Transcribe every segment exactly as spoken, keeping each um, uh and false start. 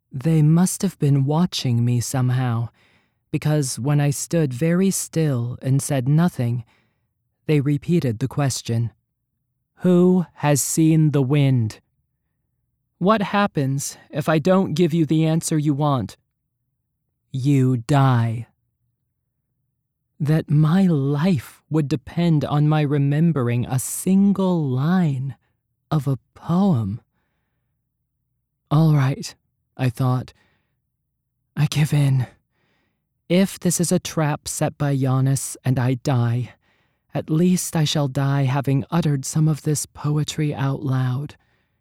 They must have been watching me somehow, because when I stood very still and said nothing, they repeated the question. Who has seen the wind? What happens if I don't give you the answer you want? You die. That my life would depend on my remembering a single line of a poem. All right, I thought. I give in. If this is a trap set by Giannis and I die, at least I shall die having uttered some of this poetry out loud.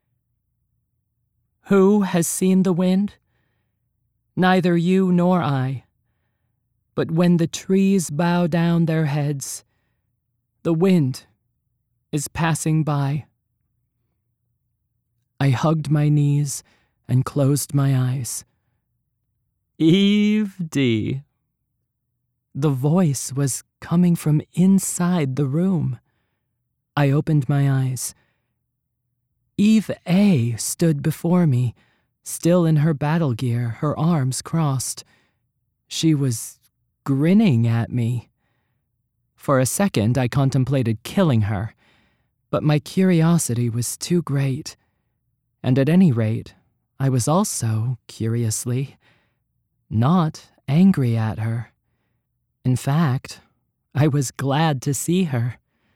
Who has seen the wind? Neither you nor I. But when the trees bow down their heads, the wind is passing by. I hugged my knees and closed my eyes. Eve D. The voice was coming from inside the room. I opened my eyes. Eve A. stood before me, still in her battle gear, her arms crossed. She was grinning at me. For a second, I contemplated killing her, but my curiosity was too great. And at any rate, I was also, curiously, not angry at her. In fact, I was glad to see her.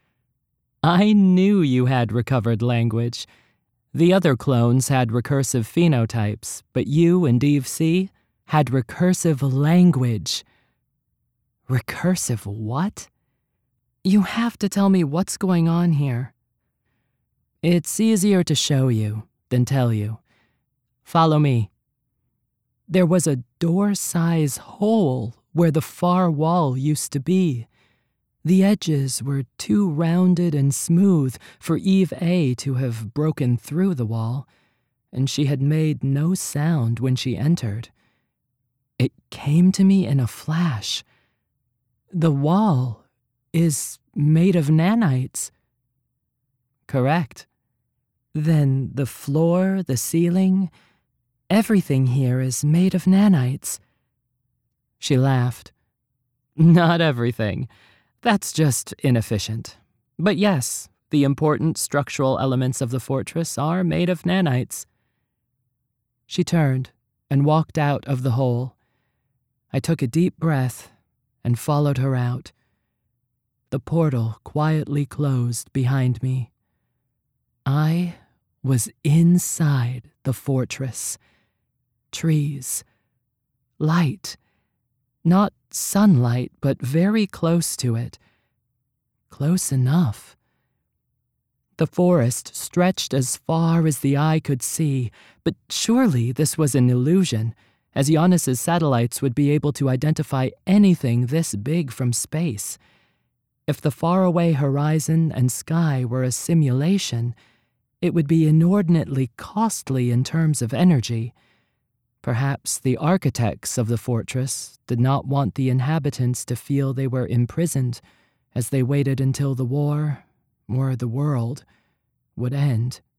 I knew you had recovered language. The other clones had recursive phenotypes, but you and Eve C had recursive language. Recursive what? You have to tell me what's going on here. It's easier to show you than tell you. Follow me. There was a door-size hole where the far wall used to be. The edges were too rounded and smooth for Eve A to have broken through the wall, and she had made no sound when she entered. It came to me in a flash. The wall is made of nanites. Correct. Then the floor, the ceiling, everything here is made of nanites. She laughed. Not everything. That's just inefficient. But yes, the important structural elements of the fortress are made of nanites. She turned and walked out of the hole. I took a deep breath and followed her out. The portal quietly closed behind me. I was inside the fortress. Trees. Light. Not sunlight, but very close to it. Close enough. The forest stretched as far as the eye could see, but surely this was an illusion, as Giannis's satellites would be able to identify anything this big from space. If the faraway horizon and sky were a simulation, it would be inordinately costly in terms of energy. Perhaps the architects of the fortress did not want the inhabitants to feel they were imprisoned as they waited until the war, or the world, would end.